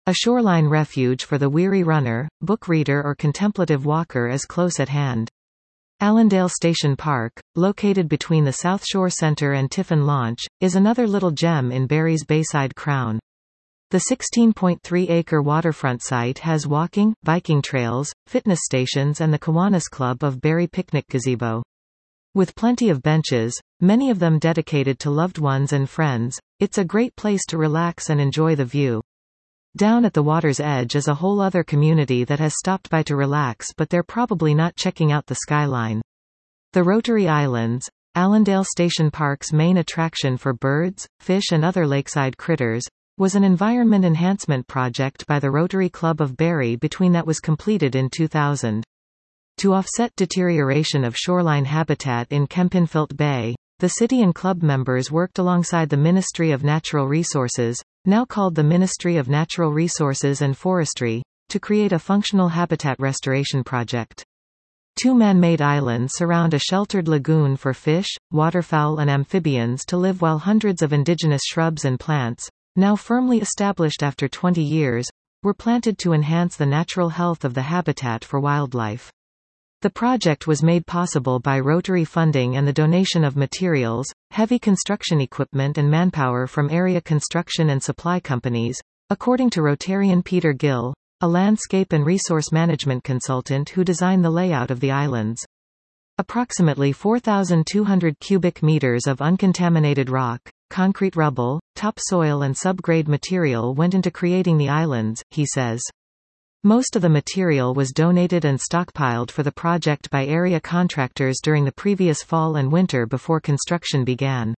A shoreline refuge for the weary runner, book reader or contemplative walker is close at hand. Allendale Station Park, located between the South Shore Centre and Tiffin Launch, is another little gem in Barrie's Bayside crown. The 16.3-acre waterfront site has walking, biking trails, fitness stations and the Kiwanis Club of Barrie picnic gazebo. With plenty of benches, many of them dedicated to loved ones and friends, it's a great place to relax and enjoy the view. Down at the water's edge is a whole other community that has stopped by to relax, but they're probably not checking out the skyline. The Rotary Islands, Allendale Station Park's main attraction for birds, fish and other lakeside critters, was an environment enhancement project by the Rotary Club of Barrie that was completed in 2000. To offset deterioration of shoreline habitat in Kempenfelt Bay, the city and club members worked alongside the Ministry of Natural Resources, now called the Ministry of Natural Resources and Forestry, to create a functional habitat restoration project. 2 man-made islands surround a sheltered lagoon for fish, waterfowl and amphibians to live, while hundreds of indigenous shrubs and plants, now firmly established after 20 years, were planted to enhance the natural health of the habitat for wildlife. The project was made possible by Rotary funding and the donation of materials, heavy construction equipment and manpower from area construction and supply companies, according to Rotarian Peter Gill, a landscape and resource management consultant who designed the layout of the islands. Approximately 4,200 cubic meters of uncontaminated rock, concrete rubble, topsoil and subgrade material went into creating the islands, he says. Most of the material was donated and stockpiled for the project by area contractors during the previous fall and winter before construction began.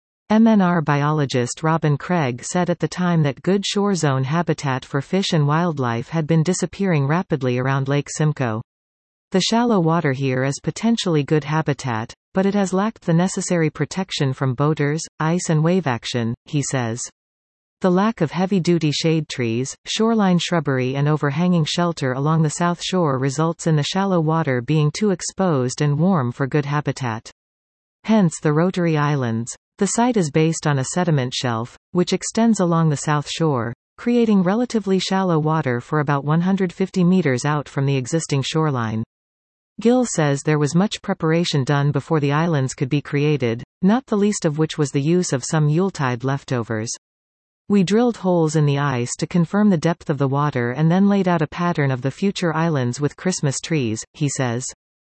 MNR biologist Robin Craig said at the time that good shore zone habitat for fish and wildlife had been disappearing rapidly around Lake Simcoe. The shallow water here is potentially good habitat, but it has lacked the necessary protection from boaters, ice and wave action, he says. The lack of heavy-duty shade trees, shoreline shrubbery and overhanging shelter along the south shore results in the shallow water being too exposed and warm for good habitat. Hence the Rotary Islands. The site is based on a sediment shelf, which extends along the south shore, creating relatively shallow water for about 150 meters out from the existing shoreline. Gill says there was much preparation done before the islands could be created, not the least of which was the use of some Yuletide leftovers. We drilled holes in the ice to confirm the depth of the water and then laid out a pattern of the future islands with Christmas trees, he says.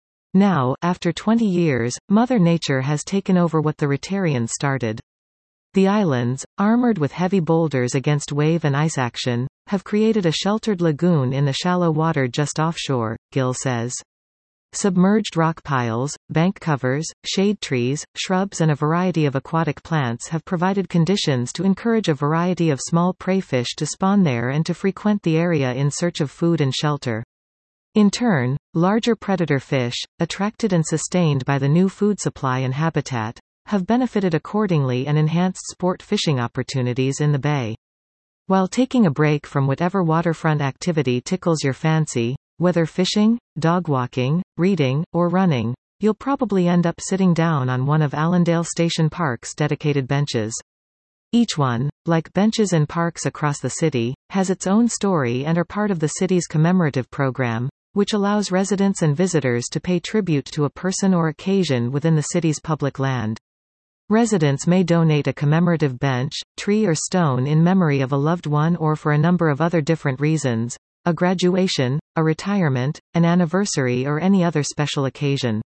Now, after 20 years, Mother Nature has taken over what the Rotarians started. The islands, armored with heavy boulders against wave and ice action, have created a sheltered lagoon in the shallow water just offshore, Gill says. Submerged rock piles, bank covers, shade trees, shrubs and a variety of aquatic plants have provided conditions to encourage a variety of small prey fish to spawn there and to frequent the area in search of food and shelter. In turn, larger predator fish, attracted and sustained by the new food supply and habitat, have benefited accordingly and enhanced sport fishing opportunities in the bay. While taking a break from whatever waterfront activity tickles your fancy, whether fishing, dog walking, reading, or running, you'll probably end up sitting down on one of Allendale Station Park's dedicated benches. Each one, like benches and parks across the city, has its own story and are part of the city's commemorative program, which allows residents and visitors to pay tribute to a person or occasion within the city's public land. Residents may donate a commemorative bench, tree or stone in memory of a loved one or for a number of other different reasons, a graduation, a retirement, an anniversary or any other special occasion.